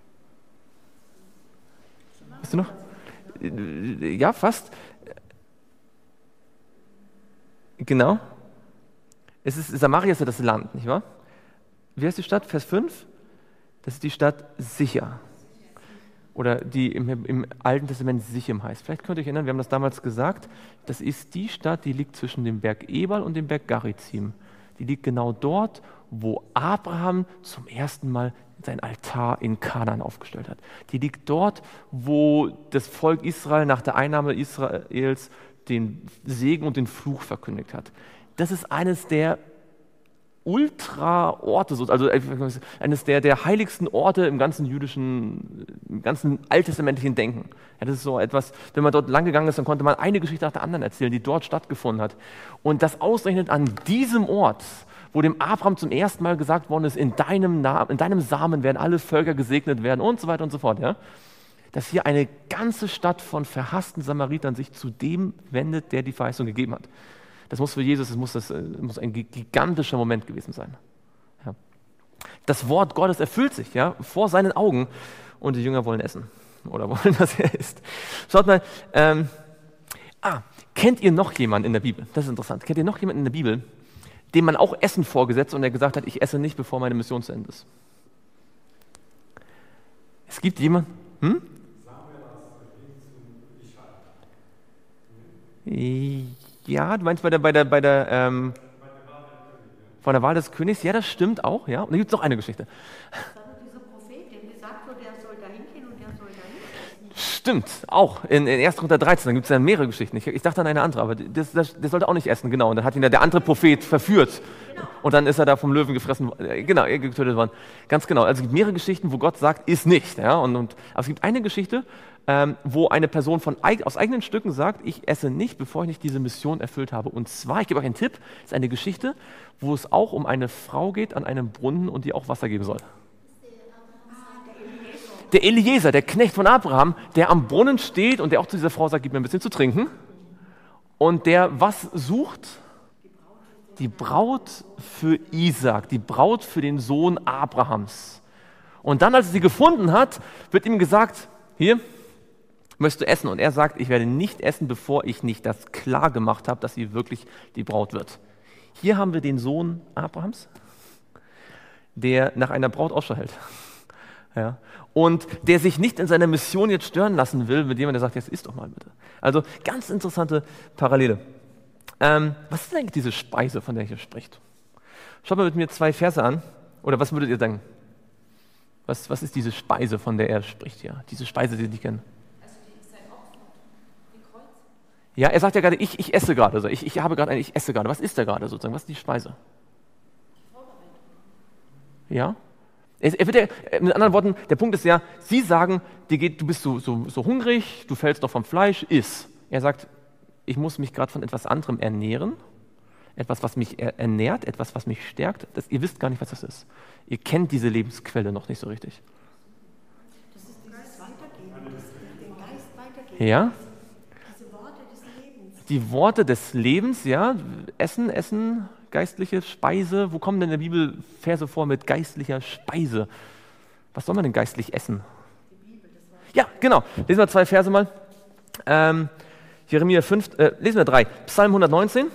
Weißt du noch? Ja, fast. Genau. Samaria ist ja das Land, nicht wahr? Wie heißt die Stadt? Vers 5? Das ist die Stadt Sicher. Oder die im Alten Testament Sichem heißt. Vielleicht könnt ihr euch erinnern, wir haben das damals gesagt, das ist die Stadt, die liegt zwischen dem Berg Ebal und dem Berg Garizim. Die liegt genau dort, wo Abraham zum ersten Mal sein Altar in Kanaan aufgestellt hat. Die liegt dort, wo das Volk Israel nach der Einnahme Israels den Segen und den Fluch verkündigt hat. Das ist eines der Ultra-Orte, also eines der heiligsten Orte im ganzen alttestamentlichen Denken. Ja, das ist so etwas, wenn man dort lang gegangen ist, dann konnte man eine Geschichte nach der anderen erzählen, die dort stattgefunden hat. Und das ausgerechnet an diesem Ort, wo dem Abraham zum ersten Mal gesagt worden ist, in deinem Samen werden alle Völker gesegnet werden und so weiter und so fort. Ja? Dass hier eine ganze Stadt von verhassten Samaritern sich zu dem wendet, der die Verheißung gegeben hat. Das muss für Jesus, muss ein gigantischer Moment gewesen sein. Ja. Das Wort Gottes erfüllt sich, ja, vor seinen Augen und die Jünger wollen essen oder wollen, dass er isst. Schaut mal, kennt ihr noch jemanden in der Bibel? Das ist interessant. Kennt ihr noch jemanden in der Bibel, dem man auch Essen vorgesetzt und der gesagt hat, ich esse nicht, bevor meine Mission zu Ende ist? Es gibt jemanden? Ja, du meinst bei der von der Wahl des Königs? Ja, das stimmt auch, ja. Und da gibt es noch eine Geschichte. Das war doch dieser Prophet, dem gesagt wurde, der soll da hingehen und der soll da hin. Stimmt, auch. In 1. Korinther 13, da gibt es ja mehrere Geschichten. Ich dachte an eine andere, aber der sollte auch nicht essen, genau. Und dann hat ihn der andere Prophet verführt. Genau. Und dann ist er da vom Löwen gefressen, genau, getötet worden. Ganz genau. Also es gibt mehrere Geschichten, wo Gott sagt, iss nicht. Ja? Aber es gibt eine Geschichte, wo eine Person aus eigenen Stücken sagt, ich esse nicht, bevor ich nicht diese Mission erfüllt habe. Und zwar, ich gebe euch einen Tipp, es ist eine Geschichte, wo es auch um eine Frau geht an einem Brunnen und die auch Wasser geben soll. der Eliezer, der Knecht von Abraham, der am Brunnen steht und der auch zu dieser Frau sagt, gib mir ein bisschen zu trinken. Und der was sucht? Die Braut für Isaak, die Braut für den Sohn Abrahams. Und dann, als er sie gefunden hat, wird ihm gesagt, hier, möchtest du essen? Und er sagt, ich werde nicht essen, bevor ich nicht das klar gemacht habe, dass sie wirklich die Braut wird. Hier haben wir den Sohn Abrahams, der nach einer Braut Ausschau hält. Ja. Und der sich nicht in seiner Mission jetzt stören lassen will, mit jemandem, der sagt, jetzt isst doch mal bitte. Also ganz interessante Parallele. Was ist eigentlich diese Speise, von der hier spricht? Schaut mal mit mir 2 Verse an. Oder was würdet ihr denken? Was ist diese Speise, von der er spricht hier? Diese Speise, die Sie nicht kennen. Also die ist ein Opfer, die Kreuz. Ja, er sagt ja gerade, ich esse gerade. Also ich esse gerade. Was ist da gerade sozusagen? Was ist die Speise? Die Vorbereitung. Ja? Er wird ja, mit anderen Worten, der Punkt ist ja, Sie sagen, du bist so hungrig, du fällst doch vom Fleisch, iss. Er sagt, ich muss mich gerade von etwas anderem ernähren, etwas, was mich ernährt, etwas, was mich stärkt. Ihr wisst gar nicht, was das ist. Ihr kennt diese Lebensquelle noch nicht so richtig. Das ist dieses Weitergeben, den Geist weitergeben. Ja? Diese Worte des Lebens. Die Worte des Lebens, ja, Essen, geistliche Speise. Wo kommen denn in der Bibel Verse vor mit geistlicher Speise? Was soll man denn geistlich essen? Die Bibel, das Wort. Ja, genau. Lesen wir 2 Verse mal. Jeremia 5, lesen wir 3. Psalm 119.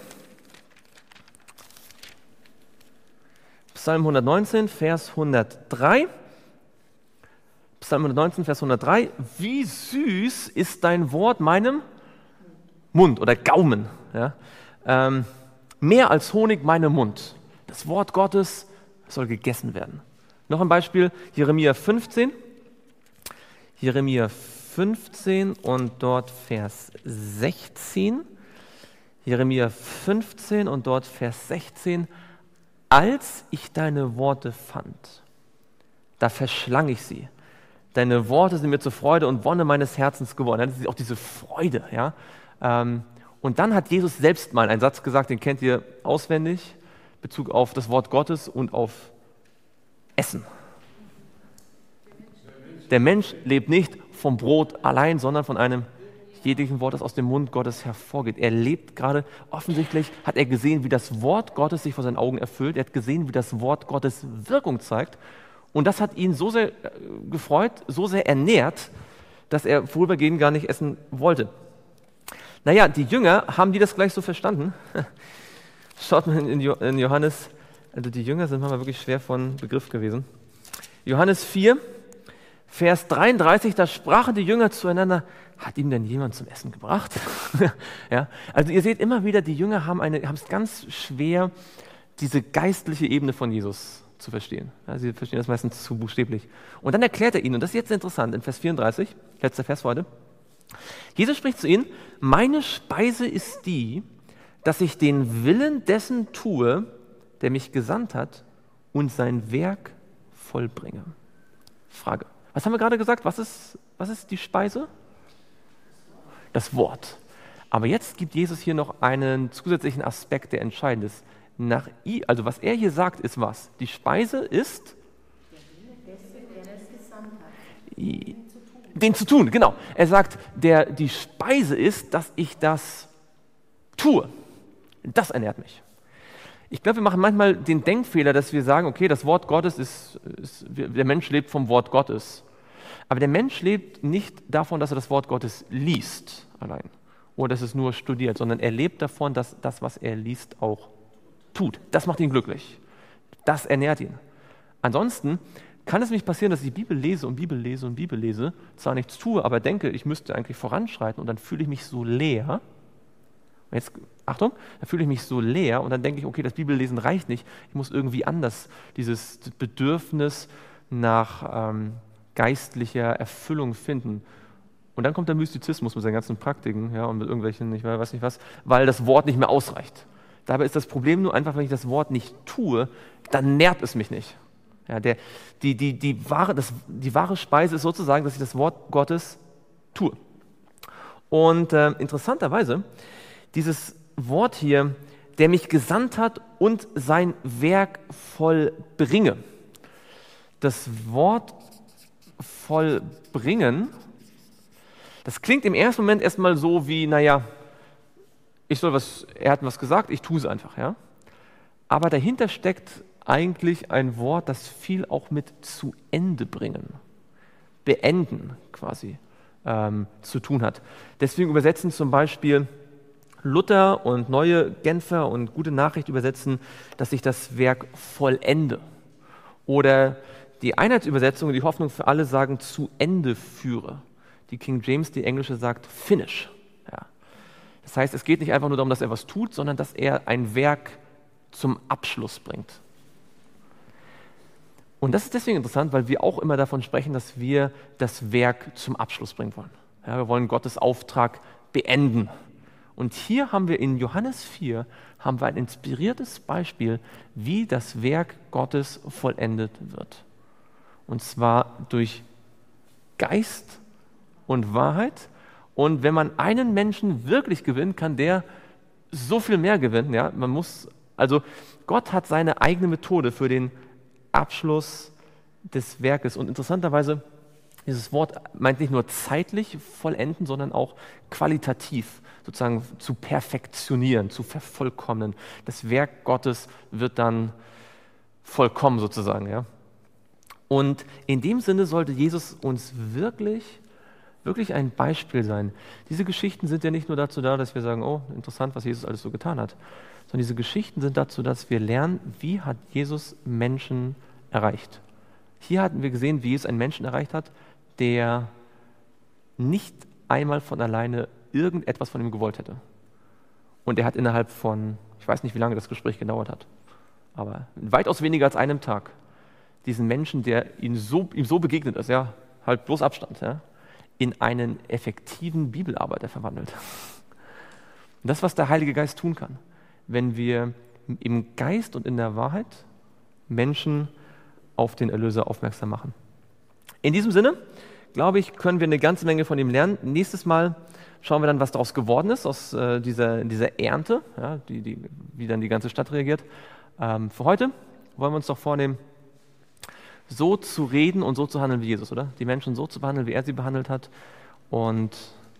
Psalm 119, Vers 103. Psalm 119, Vers 103. Wie süß ist dein Wort meinem Mund oder Gaumen. Ja? Mehr als Honig meinem Mund. Das Wort Gottes soll gegessen werden. Noch ein Beispiel, Jeremia 15. Jeremia 15 und dort Vers 16. Jeremia 15 und dort Vers 16. Als ich deine Worte fand, da verschlang ich sie. Deine Worte sind mir zur Freude und Wonne meines Herzens geworden. Das ist auch diese Freude. Ja? Und dann hat Jesus selbst mal einen Satz gesagt, den kennt ihr auswendig, in Bezug auf das Wort Gottes und auf Essen. Der Mensch lebt nicht vom Brot allein, sondern von einem jeglichen Wort, das aus dem Mund Gottes hervorgeht. Er lebt gerade, offensichtlich hat er gesehen, wie das Wort Gottes sich vor seinen Augen erfüllt. Er hat gesehen, wie das Wort Gottes Wirkung zeigt. Und das hat ihn so sehr gefreut, so sehr ernährt, dass er vorübergehend gar nicht essen wollte. Naja, die Jünger, haben die das gleich so verstanden? Schaut mal in Johannes, also die Jünger sind manchmal wirklich schwer von Begriff gewesen. Johannes 4, Vers 33, da sprachen die Jünger zueinander, hat ihm denn jemand zum Essen gebracht? Ja, also ihr seht immer wieder, die Jünger haben es ganz schwer, diese geistliche Ebene von Jesus zu verstehen. Ja, sie verstehen das meistens zu buchstäblich. Und dann erklärt er ihnen, und das ist jetzt interessant, in Vers 34, letzter Vers für heute, Jesus spricht zu ihnen, meine Speise ist die, dass ich den Willen dessen tue, der mich gesandt hat und sein Werk vollbringe. Frage. Was haben wir gerade gesagt? Was ist die Speise? Das Wort. Aber jetzt gibt Jesus hier noch einen zusätzlichen Aspekt, der entscheidend ist. Also was er hier sagt, ist was? Die Speise ist den zu tun, genau. Er sagt, die Speise ist, dass ich das tue. Das ernährt mich. Ich glaube, wir machen manchmal den Denkfehler, dass wir sagen, okay, das Wort Gottes der Mensch lebt vom Wort Gottes. Aber der Mensch lebt nicht davon, dass er das Wort Gottes liest allein oder dass es nur studiert, sondern er lebt davon, dass das, was er liest, auch tut. Das macht ihn glücklich. Das ernährt ihn. Ansonsten kann es nicht passieren, dass ich die Bibel lese und Bibel lese und Bibel lese, zwar nichts tue, aber denke, ich müsste eigentlich voranschreiten und dann fühle ich mich so leer. Jetzt, Achtung, dann fühle ich mich so leer und dann denke ich, okay, das Bibellesen reicht nicht, ich muss irgendwie anders dieses Bedürfnis nach geistlicher Erfüllung finden. Und dann kommt der Mystizismus mit seinen ganzen Praktiken, ja, und mit irgendwelchen, ich weiß nicht was, weil das Wort nicht mehr ausreicht. Dabei ist das Problem nur einfach, wenn ich das Wort nicht tue, dann nährt es mich nicht. Ja, die wahre Speise ist sozusagen, dass ich das Wort Gottes tue. Und interessanterweise, dieses Wort hier, der mich gesandt hat und sein Werk vollbringe. Das Wort vollbringen, das klingt im ersten Moment erstmal so wie, naja, er hat was gesagt, ich tue es einfach, ja. Aber dahinter steckt eigentlich ein Wort, das viel auch mit zu Ende bringen, beenden quasi zu tun hat. Deswegen übersetzen zum Beispiel Luther und Neue Genfer und Gute Nachricht übersetzen, dass ich das Werk vollende. Oder die Einheitsübersetzung, die Hoffnung für alle, sagen zu Ende führe. Die King James, die englische, sagt finish. Ja. Das heißt, es geht nicht einfach nur darum, dass er was tut, sondern dass er ein Werk zum Abschluss bringt. Und das ist deswegen interessant, weil wir auch immer davon sprechen, dass wir das Werk zum Abschluss bringen wollen. Ja, wir wollen Gottes Auftrag beenden. Und hier haben wir in Johannes 4 haben wir ein inspiriertes Beispiel, wie das Werk Gottes vollendet wird. Und zwar durch Geist und Wahrheit. Und wenn man einen Menschen wirklich gewinnt, kann der so viel mehr gewinnen. Ja? Also Gott hat seine eigene Methode für den Abschluss des Werkes. Und interessanterweise, dieses Wort meint nicht nur zeitlich vollenden, sondern auch qualitativ sozusagen zu perfektionieren, zu vervollkommnen. Das Werk Gottes wird dann vollkommen sozusagen. Ja? Und in dem Sinne sollte Jesus uns wirklich ein Beispiel sein. Diese Geschichten sind ja nicht nur dazu da, dass wir sagen, oh, interessant, was Jesus alles so getan hat, sondern diese Geschichten sind dazu, dass wir lernen, wie hat Jesus Menschen erreicht. Hier hatten wir gesehen, wie Jesus einen Menschen erreicht hat, der nicht einmal von alleine irgendetwas von ihm gewollt hätte. Und er hat innerhalb von, ich weiß nicht, wie lange das Gespräch gedauert hat, aber weitaus weniger als einem Tag, diesen Menschen, der ihm so begegnet ist, ja, halt bloß Abstand, ja, in einen effektiven Bibelarbeiter verwandelt. Und das, was der Heilige Geist tun kann, wenn wir im Geist und in der Wahrheit Menschen auf den Erlöser aufmerksam machen. In diesem Sinne, glaube ich, können wir eine ganze Menge von ihm lernen. Nächstes Mal schauen wir dann, was daraus geworden ist, aus dieser Ernte, ja, wie dann die ganze Stadt reagiert. Für heute wollen wir uns doch vornehmen, so zu reden und so zu handeln wie Jesus, oder? Die Menschen so zu behandeln, wie er sie behandelt hat und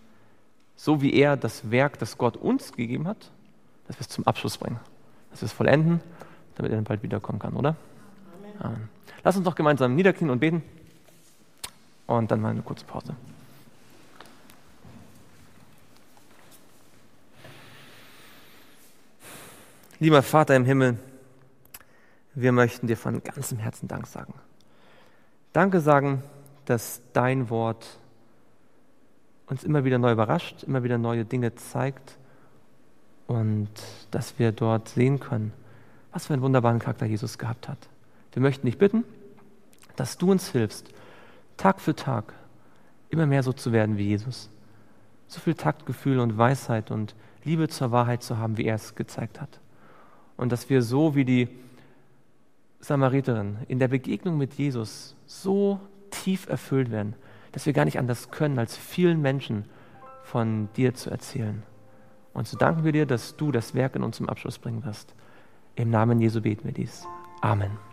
so wie er das Werk, das Gott uns gegeben hat, dass wir es zum Abschluss bringen, dass wir es vollenden, damit er dann bald wiederkommen kann, oder? Amen. Lass uns doch gemeinsam niederknien und beten und dann mal eine kurze Pause. Lieber Vater im Himmel, wir möchten dir von ganzem Herzen Dank sagen. Danke sagen, dass dein Wort uns immer wieder neu überrascht, immer wieder neue Dinge zeigt und dass wir dort sehen können, was für einen wunderbaren Charakter Jesus gehabt hat. Wir möchten dich bitten, dass du uns hilfst, Tag für Tag immer mehr so zu werden wie Jesus. So viel Taktgefühl und Weisheit und Liebe zur Wahrheit zu haben, wie er es gezeigt hat. Und dass wir so wie die Samariterin in der Begegnung mit Jesus so tief erfüllt werden, dass wir gar nicht anders können, als vielen Menschen von dir zu erzählen. Und so danken wir dir, dass du das Werk in uns zum Abschluss bringen wirst. Im Namen Jesu beten wir dies. Amen.